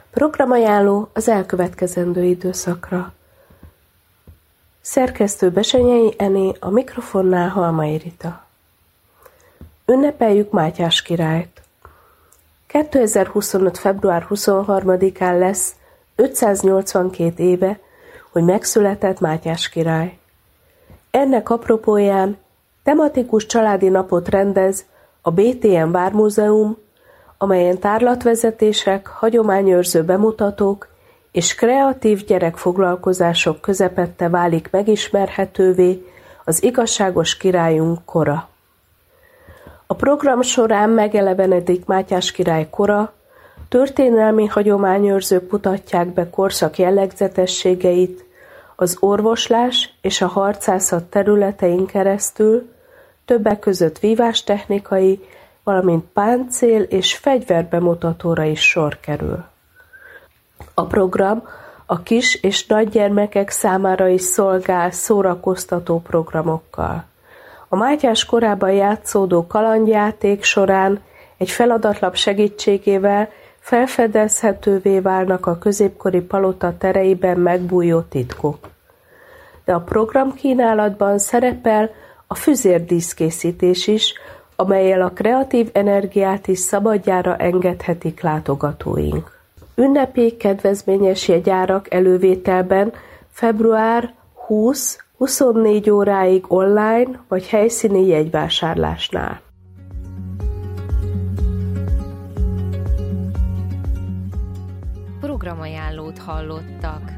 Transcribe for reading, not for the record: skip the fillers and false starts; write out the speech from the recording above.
Programajánló az elkövetkezendő időszakra. Szerkesztő Besenyei Ené, a mikrofonnál Halmai Rita. Ünnepeljük Mátyás királyt. 2025. február 23-án lesz 582 éve, hogy megszületett Mátyás király. Ennek apropóján tematikus családi napot rendez a BTM Vármúzeum, amelyen tárlatvezetések, hagyományőrző bemutatók és kreatív gyerekfoglalkozások közepette válik megismerhetővé az igazságos királyunk kora. A program során megelevenedik Mátyás király kora, történelmi hagyományőrzők mutatják be korszak jellegzetességeit, az orvoslás és a harcászat területein keresztül, többek között vívástechnikai, valamint páncél és fegyverbemutatóra is sor kerül. A program a kis és nagygyermekek számára is szolgál szórakoztató programokkal. A Mátyás korában játszódó kalandjáték során egy feladatlap segítségével felfedezhetővé válnak a középkori palota tereiben megbújó titkok. De a programkínálatban szerepel a füzérdíszkészítés is, amellyel a kreatív energiát is szabadjára engedhetik látogatóink. Ünnepi kedvezményes jegyárak elővételben február 20-24 óráig online vagy helyszíni jegyvásárlásnál. Programajánlót hallottak.